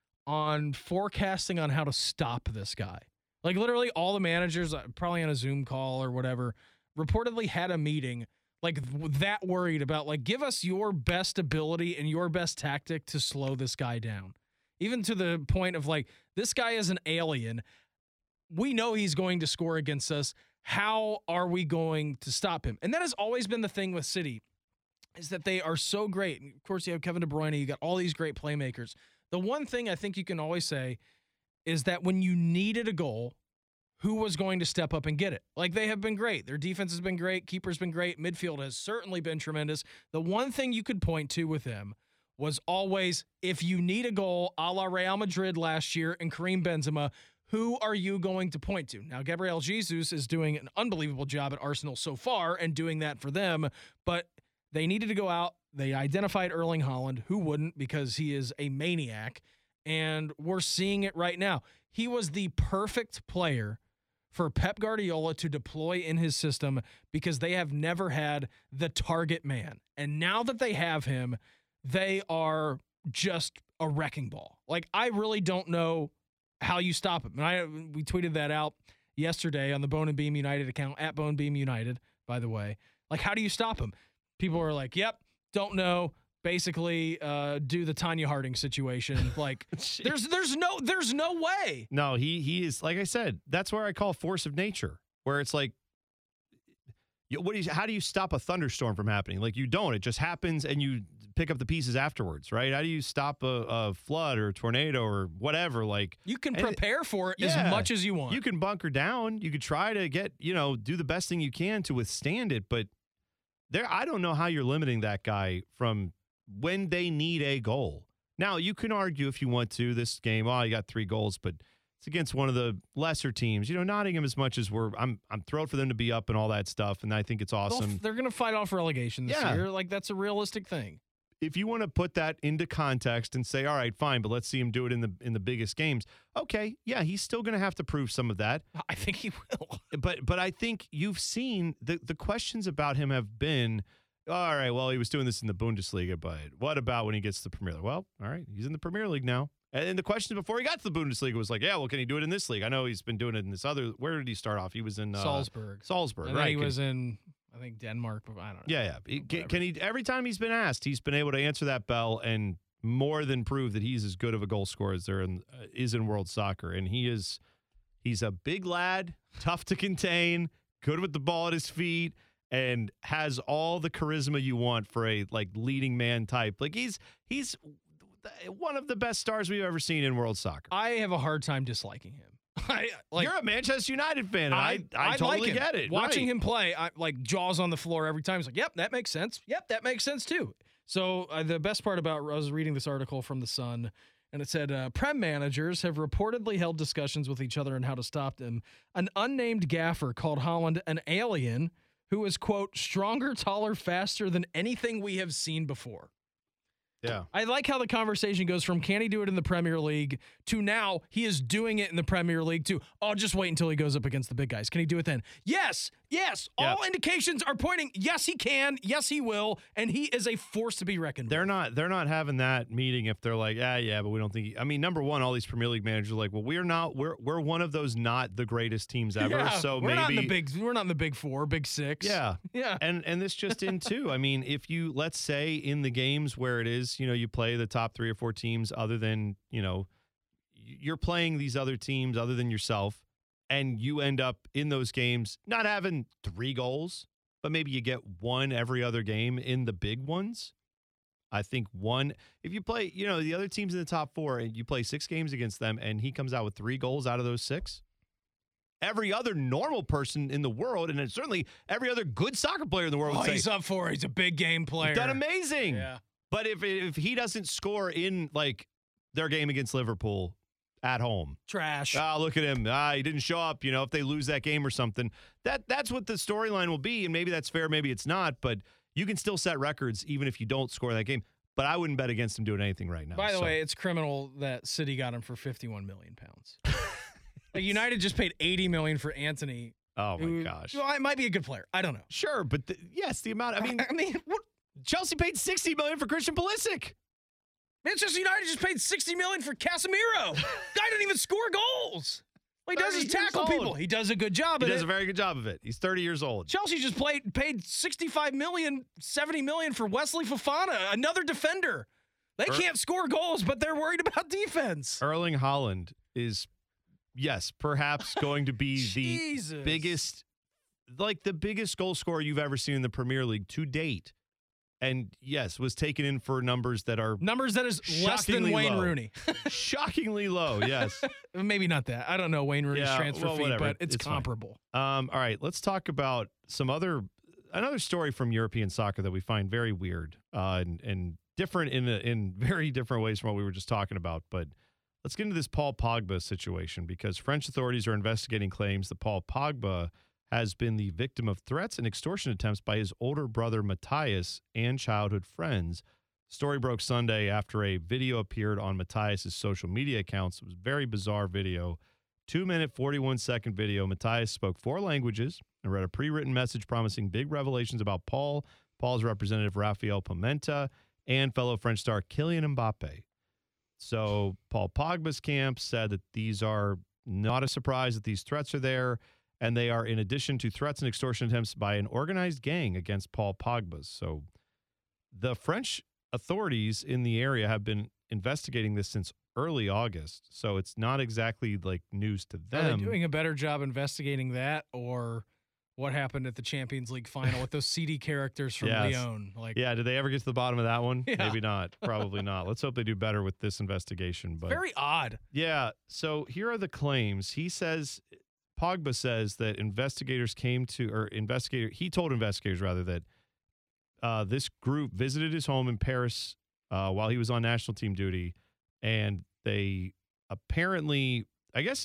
on forecasting on how to stop this guy. Like literally, all the managers, uh, probably on a Zoom call or whatever, reportedly had a meeting. Like th- that worried about like give us your best ability and your best tactic to slow this guy down. Even to the point of like this guy is an alien. We know he's going to score against us. How are we going to stop him? And that has always been the thing with City, is that they are so great. And of course, you have Kevin De Bruyne. You got all these great playmakers. The one thing I think you can always say is that when you needed a goal, who was going to step up and get it? Like they have been great. Their defense has been great. Keeper's been great. Midfield has certainly been tremendous. The one thing you could point to with them was always, if you need a goal, a la Real Madrid last year and Karim Benzema, who are you going to point to? Now, Gabriel Jesus is doing an unbelievable job at Arsenal so far and doing that for them, but they needed to go out. They identified Erling Haaland. Who wouldn't? Because he is a maniac, and we're seeing it right now. He was the perfect player for Pep Guardiola to deploy in his system because they have never had the target man. And now that they have him, they are just a wrecking ball. Like, I really don't know how you stop him. And I we tweeted that out yesterday on the Bone and Beam United account, at Bone Beam United, by the way. Like, how do you stop him? People are like, yep, don't know. Basically, uh, do the Tanya Harding situation. Like, there's there's no there's no way. No, he he is, like I said, that's where I call force of nature, where it's like You, what do you, how do you stop a thunderstorm from happening? Like, you don't. It just happens, and you pick up the pieces afterwards, right? How do you stop a, a flood or a tornado or whatever? Like, You can and- prepare for it Yeah. as much as you want. You can bunker down. You could try to get, you know, do the best thing you can to withstand it. But there, I don't know how you're limiting that guy from when they need a goal. Now, you can argue if you want to this game, oh, you got three goals, but it's against one of the lesser teams. You know, Nottingham, as much as we're, I'm, I'm thrilled for them to be up and all that stuff, and I think it's They'll- awesome. They're going to fight off relegation this Yeah. year. Like, that's a realistic thing. If you want to put that into context and say, all right, fine, but let's see him do it in the in the biggest games. Okay, yeah, he's still going to have to prove some of that. I think he will. But but I think you've seen the the questions about him have been, all right, well, he was doing this in the Bundesliga, but what about when he gets to the Premier League? Well, all right, he's in the Premier League now. And then the question before he got to the Bundesliga was like, yeah, well, can he do it in this league? I know he's been doing it in this other. Where did he start off? He was in uh, Salzburg. Salzburg, And then right? he Can- was in, I think, Denmark. But I don't know. Yeah, yeah. He- Can, Whatever. can he? Every time he's been asked, he's been able to answer that bell and more than prove that he's as good of a goal scorer as there in, uh, is in world soccer. And he is, he's a big lad, tough to contain, good with the ball at his feet, and has all the charisma you want for a like leading man type. Like he's he's one of the best stars we've ever seen in world soccer. I have a hard time disliking him. I like. You're a Manchester United fan, and I I, I totally like him. get it. Watching right. him play, I like jaws on the floor every time. He's like, "Yep, that makes sense. Yep, that makes sense too." So uh, the best part about I was reading this article from The Sun, and it said uh, Prem managers have reportedly held discussions with each other on how to stop them. An unnamed gaffer called Holland an alien who is quote stronger, taller, faster than anything we have seen before. Yeah. I like how the conversation goes from can he do it in the Premier League to now he is doing it in the Premier League to, oh, just wait until he goes up against the big guys. Can he do it then? Yes, yes. Yeah. All indications are pointing, yes, he can, yes, he will, and he is a force to be reckoned They're with. not they're not having that meeting if they're like, ah, yeah, but we don't think. He, I mean, number one, all these Premier League managers are like, well, we're not we're we're one of those not the greatest teams ever. Yeah, so we're maybe not in the big, we're not in the big four, big six. yeah, Yeah. and and this just in too. I mean, if you let's say in the games where it is, you know, you play the top three or four teams other than you know, you're playing these other teams other than yourself, and you end up in those games not having three goals, but maybe you get one every other game in the big ones. I think one, if you play, you know, the other teams in the top four and you play six games against them and he comes out with three goals out of those six, every other normal person in the world, and then certainly every other good soccer player in the world Oh, would say, he's up for it. He's a big game player. "You've done amazing." Yeah. But if if he doesn't score in like their game against Liverpool at home, Trash. ah, look at him. Ah, he didn't show up. You know, if they lose that game or something, that that's what the storyline will be. And maybe that's fair, maybe it's not. But you can still set records even if you don't score that game. But I wouldn't bet against him doing anything right now. By the so. way, it's criminal that City got him for fifty-one million pounds. Like United just paid eighty million for Anthony. oh my who- gosh, Well, it might be a good player. I don't know. sure, but the, yes, the amount. I mean, I mean, what? Chelsea paid sixty million for Christian Pulisic. Manchester United just paid sixty million for Casemiro. Guy didn't even score goals. All he does thirty is years tackle old. people. He does a good job He at does it. a very good job of it. He's thirty years old. Chelsea just played paid sixty-five million, seventy million for Wesley Fofana, another defender. They Er- can't score goals, but they're worried about defense. Erling Haaland is, yes, perhaps going to be the Jesus. biggest, like the biggest goal scorer you've ever seen in the Premier League to date. And yes, was taken in for numbers that are Numbers that is less than Shockingly Wayne low. Rooney. shockingly low. Yes. Maybe not that. I don't know Wayne Rooney's Yeah, transfer well, fee, whatever. but it's, It's fine. comparable. Um, all right, let's talk about some other another story from European soccer that we find very weird uh, and and different in a, in very different ways from what we were just talking about. But let's get into this Paul Pogba situation because French authorities are investigating claims that Paul Pogba has been the victim of threats and extortion attempts by his older brother Matthias and childhood friends. Story broke Sunday after a video appeared on Matthias's social media accounts. It was a very bizarre video. Two minute, forty-one second video. Matthias spoke four languages and read a pre-written message promising big revelations about Paul, Paul's representative Rafael Pimenta, and fellow French star Kylian Mbappe. So Paul Pogba's camp said that these are not a surprise that these threats are there, and they are in addition to threats and extortion attempts by an organized gang against Paul Pogba. So the French authorities in the area have been investigating this since early August, so it's not exactly like news to Are them. they doing a better job investigating that, or what happened at the Champions League final with those seedy characters from Yes. Lyon. Like, Yeah, did they ever get to the bottom of that one? Yeah. Maybe not. Probably not. Let's hope they do better with this investigation. But very odd. yeah, so here are the claims. He says, Pogba says that investigators came to, or investigator, he told investigators rather that uh, this group visited his home in Paris uh, while he was on national team duty, and they apparently, I guess,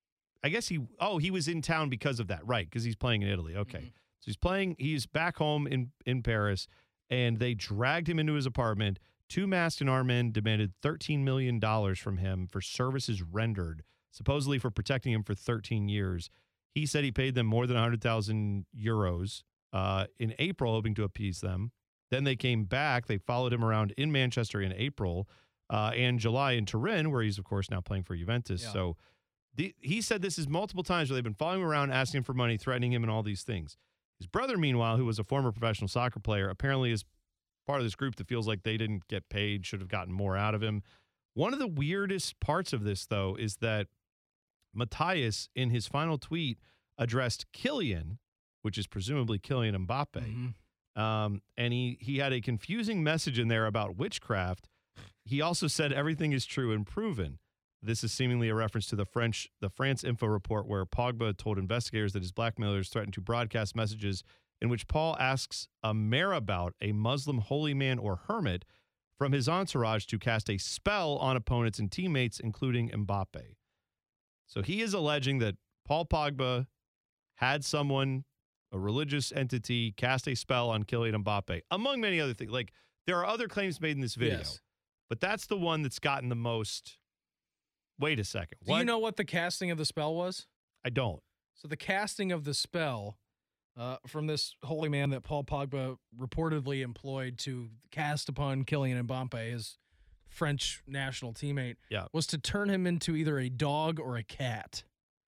I guess he, oh, he was in town because of that, right? Because he's playing in Italy. Okay. Mhm. So he's playing, he's back home in, in Paris, and they dragged him into his apartment. Two masked and armed men demanded thirteen million dollars from him for services rendered, supposedly for protecting him for thirteen years. He said he paid them more than one hundred thousand euros uh, in April, hoping to appease them. Then they came back. They followed him around in Manchester in April uh, and July in Turin, where he's, of course, now playing for Juventus. Yeah. So the, he said this is multiple times where they've been following him around, asking him for money, threatening him, and all these things. His brother, meanwhile, who was a former professional soccer player, apparently is part of this group that feels like they didn't get paid, should have gotten more out of him. One of the weirdest parts of this, though, is that Matthias, in his final tweet, addressed Kylian, which is presumably Kylian Mbappe, Mhm. um, and he he had a confusing message in there about witchcraft. He also said everything is true and proven. This is seemingly a reference to the French, the France Info report, where Pogba told investigators that his blackmailers threatened to broadcast messages in which Paul asks a marabout, a Muslim holy man or hermit, from his entourage to cast a spell on opponents and teammates, including Mbappe. So he is alleging that Paul Pogba had someone, a religious entity, cast a spell on Kylian Mbappe, among many other things. Like, there are other claims made in this video, Yes. but that's the one that's gotten the most. Wait a second. Do What? you know what the casting of the spell was? I don't. So the casting of the spell uh, from this holy man that Paul Pogba reportedly employed to cast upon Kylian Mbappe, his French national teammate, Yeah. was to turn him into either a dog or a cat.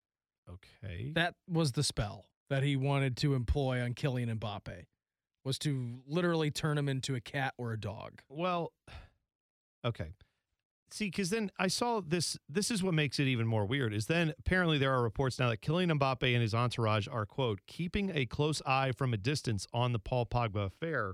Okay. That was the spell that he wanted to employ on Kylian Mbappe, was to literally turn him into a cat or a dog. Well, okay. See, because then I saw this. This is what makes it even more weird. Is then apparently there are reports now that Kylian Mbappe and his entourage are, quote, keeping a close eye from a distance on the Paul Pogba affair,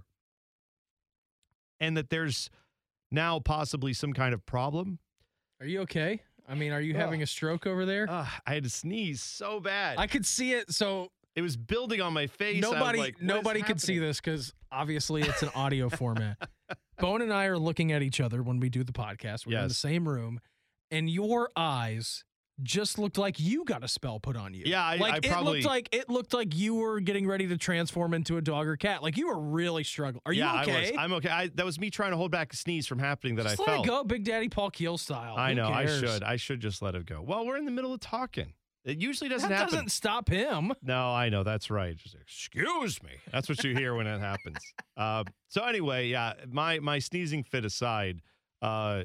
and that there's now possibly some kind of problem. Are you okay? I mean, are you Ugh. having a stroke over there? Uh, I had to sneeze so bad. I could see it. So it was building on my face. I was nobody, like, what is nobody could see happening? this because obviously it's an audio format. Bone and I are looking at each other when we do the podcast. We're in the Yes. same room, and your eyes just looked like you got a spell put on you. Yeah, I- like I it probably- looked like it looked like you were getting ready to transform into a dog or cat. Like you were really struggling. Are yeah, you okay? I was. I'm okay. I, that was me trying to hold back a sneeze from happening that just I let felt. it go, Big Daddy Paul Keel style. I Who know. I cares? should. I should just let it go. Well, we're in the middle of talking. It usually doesn't That happen. doesn't stop him. No, I know. That's right. Just, excuse me. That's what you hear when that happens. Uh, so anyway, yeah, my my sneezing fit aside, uh,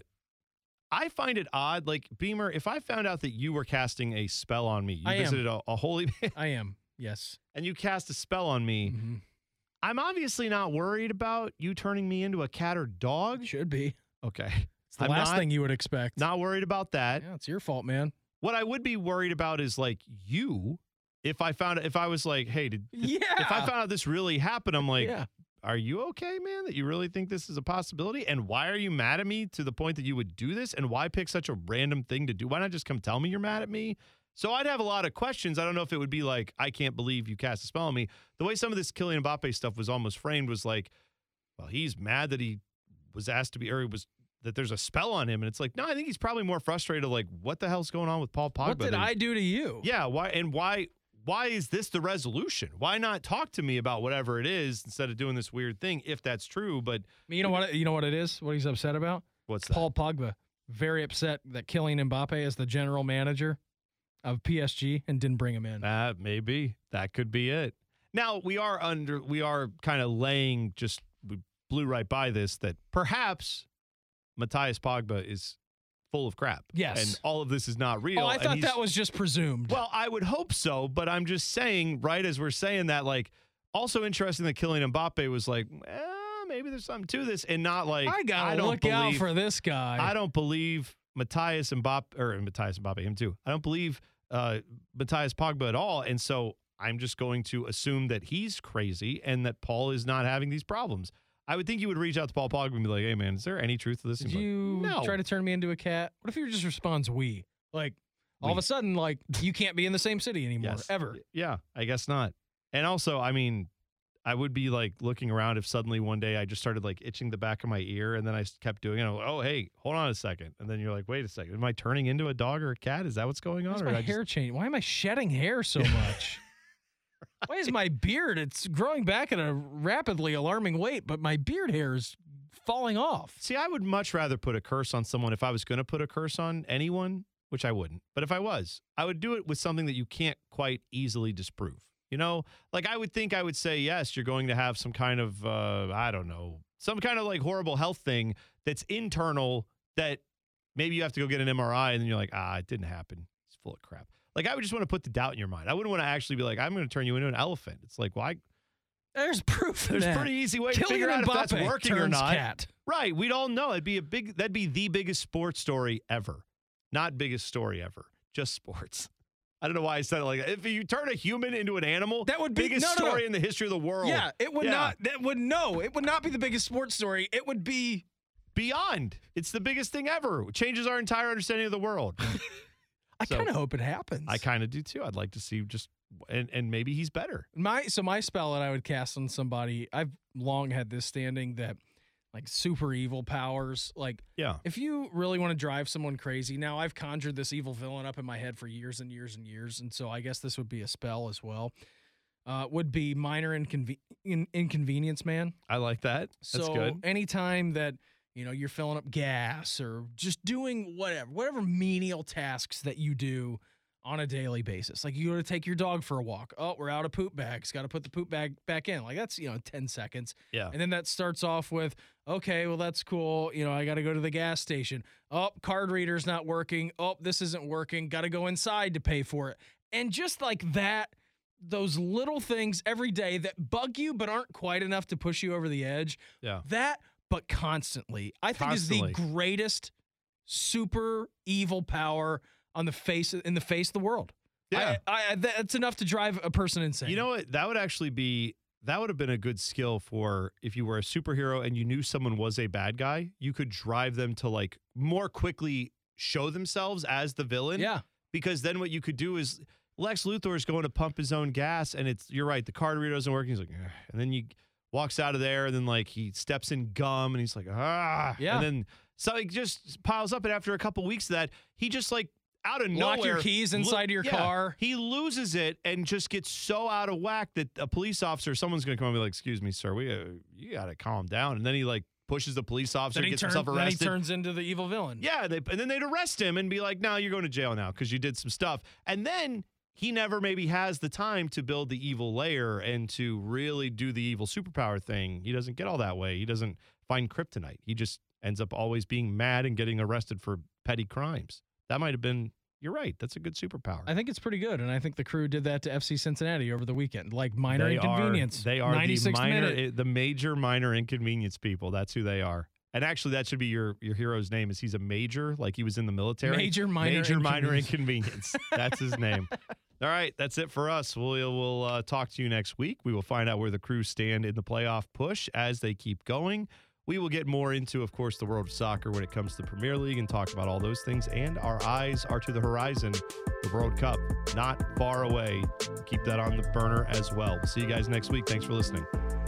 I find it odd. Like, Beamer, if I found out that you were casting a spell on me, you I am. visited a, a holy man, I am. Yes. and you cast a spell on me, Mhm. I'm obviously not worried about you turning me into a cat or dog. Should be. Okay. It's the I'm last not- thing you would expect. Not worried about that. Yeah, it's your fault, man. What I would be worried about is, like, you. If I found if I was like, hey, did, did- Yeah. if I found out this really happened, I'm like, yeah. are you okay, man, that you really think this is a possibility? And why are you mad at me to the point that you would do this? And why pick such a random thing to do? Why not just come tell me you're mad at me? So I'd have a lot of questions. I don't know if it would be like, I can't believe you cast a spell on me. The way some of this Kylian Mbappe stuff was almost framed was like, well, he's mad that he was asked to be, or he was, that there's a spell on him. And it's like, no, I think he's probably more frustrated, like, what the hell's going on with Paul Pogba? What did than- I do to you? Yeah, why and why why is this the resolution? Why not talk to me about whatever it is instead of doing this weird thing if that's true? But I mean, you know what? You know what it is. What he's upset about? what's that? Paul Pogba very upset that Kylian Mbappe is the general manager of P S G and didn't bring him in. That maybe that could be it. Now we are under we are kind of laying just we blew right by this that perhaps Matthias Pogba is full of crap. Yes. And all of this is not real. Oh, I and thought he's- that was just presumed. Well, I would hope so, but I'm just saying, right as we're saying that, like, also interesting that Kylian Mbappe was like, eh, maybe there's something to this, and not like, I gotta don't look out believe- for this guy. I don't believe Matthias Mbappe, or Matthias Mbappe, him too. I don't believe uh, Matthias Pogba at all, and so I'm just going to assume that he's crazy and that Paul is not having these problems. I would think you would reach out to Paul Pogba and be like, hey, man, is there any truth to this? Did He's you like, no. try to turn me into a cat? What if he just responds, we? Like, all We. of a sudden, like, you can't be in the same city anymore, Yes. ever. Yeah, I guess not. And also, I mean, I would be like looking around if suddenly one day I just started like itching the back of my ear and then I kept doing it. I'm like, oh, hey, hold on a second. And then you're like, wait a second. Am I turning into a dog or a cat? Is that what's going on? Why is Or my did I hair just- changing? Why am I shedding hair so much? Why is my beard? It's growing back at a rapidly alarming rate, but my beard hair is falling off. See, I would much rather put a curse on someone if I was going to put a curse on anyone, which I wouldn't. But if I was, I would do it with something that you can't quite easily disprove. You know, like I would think I would say, yes, you're going to have some kind of, uh, I don't know, some kind of like horrible health thing that's internal that maybe you have to go get an M R I and then you're like, ah, it didn't happen. It's full of crap. Like I would just want to put the doubt in your mind. I wouldn't want to actually be like, I'm going to turn you into an elephant. It's like, why? Well, There's proof. there's of a that. pretty easy way to Kylian figure out if that's Mbappe working or turns not. Cat. Right. We'd all know. It'd be a big, that'd be the biggest sports story ever. Not biggest story ever. Just sports. I don't know why I said it like that. If you turn a human into an animal, That would be- biggest no, no, no. story in the history of the world. Yeah, it would Yeah. not. That would no. It would not be the biggest sports story. It would be. Beyond. It's the biggest thing ever. It changes our entire understanding of the world. I So, kind of hope it happens. I kind of do too. I'd like to see just, and, and maybe he's better. My so my spell that I would cast on somebody. I've long had this standing that like super evil powers. Like Yeah. if you really want to drive someone crazy, now I've conjured this evil villain up in my head for years and years and years, and so I guess this would be a spell as well. Uh, would be minor inconven- in- inconvenience man. I like that. That's So good. anytime that you know you're filling up gas or just doing whatever, whatever menial tasks that you do on a daily basis, like you go to take your dog for a walk. Oh, we're out of poop bags. Got to put the poop bag back in. Like that's you know ten seconds. Yeah. And then that starts off with, okay, well that's cool. You know, I got to go to the gas station. Oh, card reader's not working. Oh, this isn't working. Got to go inside to pay for it. And just like that. Those little things every day that bug you but aren't quite enough to push you over the edge. Yeah. That, but constantly, I think Constantly. is the greatest super evil power on the face in the face of the world. Yeah. I, I, that's enough to drive a person insane. You know what? That would actually be, that would have been a good skill for if you were a superhero and you knew someone was a bad guy, you could drive them to like more quickly show themselves as the villain. Yeah. Because then what you could do is Lex Luthor is going to pump his own gas and it's, you're right, the card reader doesn't work. He's like, ugh. And then you walks out of there and then like he steps in gum and he's like, ah. Yeah. And then so it just piles up. And after a couple weeks of that, he just like out of Lock nowhere. your keys inside of your yeah, car. He loses it and just gets so out of whack that a police officer, someone's going to come and be like, excuse me, sir, we uh, you got to calm down. And then he like pushes the police officer, then he, gets turn, himself then he arrested. turns into the evil villain. Yeah, they, and then they'd arrest him and be like, no, you're going to jail now because you did some stuff. And then he never maybe has the time to build the evil layer and to really do the evil superpower thing. He doesn't get all that way. He doesn't find kryptonite. He just ends up always being mad and getting arrested for petty crimes. That might have been, you're right, that's a good superpower. I think it's pretty good, and I think the Crew did that to F C Cincinnati over the weekend. Like minor They inconvenience. Are, they are the ninety-sixth minor, minute. the major minor inconvenience people. That's who they are. And actually, that should be your your hero's name. Is he's a major, like he was in the military? Major minor major minor inconvenience. inconvenience. That's his name. All right, that's it for us. We'll we'll uh, talk to you next week. We will find out where the Crew stand in the playoff push as they keep going. We will get more into, of course, the world of soccer when it comes to the Premier League and talk about all those things. And our eyes are to the horizon. The World Cup, not far away. Keep that on the burner as well. We'll see you guys next week. Thanks for listening.